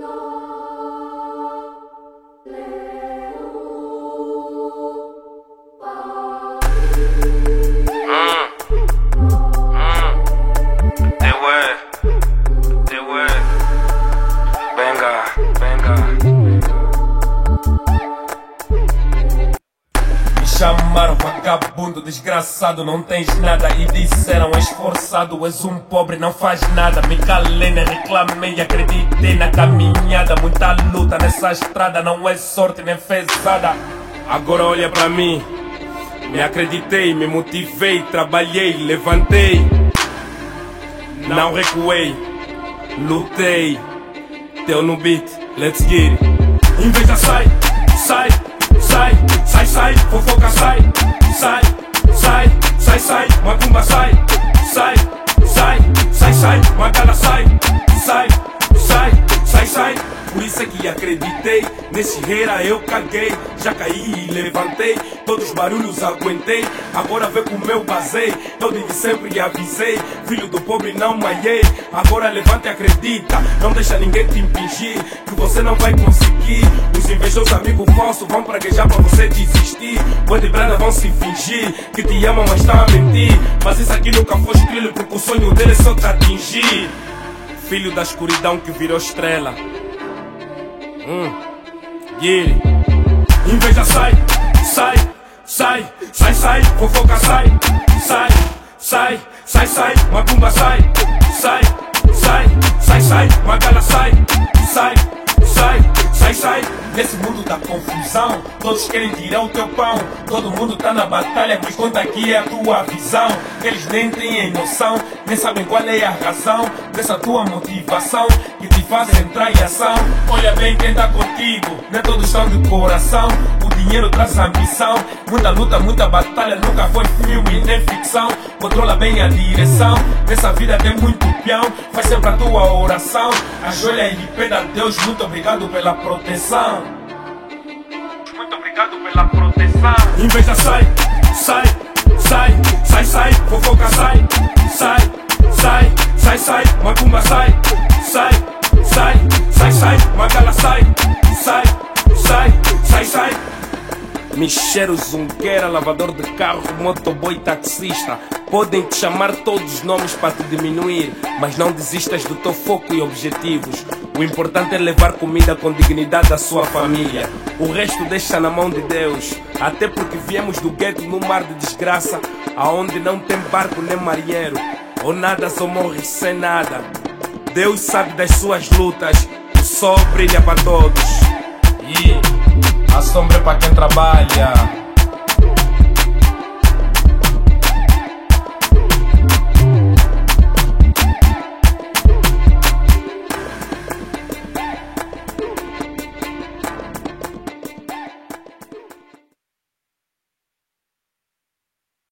Chamaram vagabundo, desgraçado, não tens nada. E disseram esforçado, és um pobre, não faz nada. Me calei, nem reclamei, acreditei na caminhada. Muita luta nessa estrada, não é sorte nem fezada. Agora olha pra mim, me acreditei, me motivei, trabalhei, levantei. Não recuei, lutei. Teu no beat, let's get it. Inveja sai, sai. Sai, sai, sai, fofoca sai, sai, sai, sai, sai, macumba sai, sai, sai, sai, sai, magala sai, sai, sai, sai, sai. Por isso é que acreditei, nesse reira eu caguei. Já caí e levantei, todos os barulhos aguentei. Agora vê com o meu basei, todo de sempre avisei. Filho do pobre não maiei, agora levanta e acredita. Não deixa ninguém te impingir, que você não vai conseguir. Os invejosos amigos falsos vão praguejar pra você desistir. Boi de brada vão se fingir, que te amam mas estão a mentir. Mas isso aqui nunca foi escrilho, porque o sonho dele é só te atingir. Filho da escuridão que virou estrela. Guile. Inveja sai, sai, sai, sai, sai, fofoca sai, sai, sai, sai, sai, macumba sai, sai, sai, sai, sai, magala sai, sai, sai, sai, sai. Nesse mundo da confusão, todos querem tirar o teu pão. Todo mundo tá na batalha, mas conta aqui é a tua visão. Eles nem têm noção, nem sabem qual é a razão dessa tua motivação que te faz entrar em ação. Olha bem quem tá contigo, nem todos estão de coração. O dinheiro traz ambição, muita luta, muita batalha. Nunca foi filme nem ficção. Controla bem a direção, nessa vida tem muito peão. Faz sempre a tua oração, ajoelha e pede a Deus. Muito obrigado pela proteção. Muito obrigado pela proteção. Inveja sai, sai, sai, sai, sai, fofoca sai, sai, sai, sai, sai, macumba sai, sai, sai, sai, sai, magala sai, sai, sai, sai, sai. Micheiro, zungueira, lavador de carro, motoboy, taxista. Podem te chamar todos os nomes para te diminuir, mas não desistas do teu foco e objetivos. O importante é levar comida com dignidade à sua família. O resto deixa na mão de Deus. Até porque viemos do gueto no mar de desgraça, aonde não tem barco nem marinheiro. Ou nada só morre sem nada. Deus sabe das suas lutas, o sol brilha para todos. A sombra é para quem trabalha.